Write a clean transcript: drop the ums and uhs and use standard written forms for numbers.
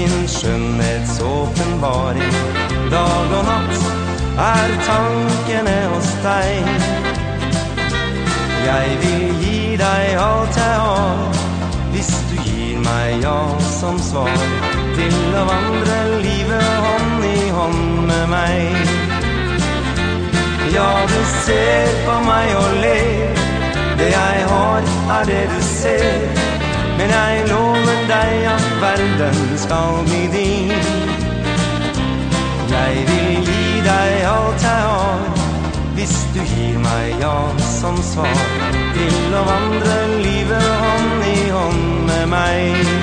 din skjønnhetsåpenbaring. Dag og natt tankene hos deg. Jeg vil gi deg alt jeg har, hvis du gir meg ja som svar, til å vandre livet hånd i hånd med meg. Ja, du ser på meg og ler, det jeg har det du ser, men jeg lover deg at verden skal bli din. Jeg vil gi deg alt jeg har, hvis du gir meg ja som svar, til å vandre livet hånd i hånd med meg.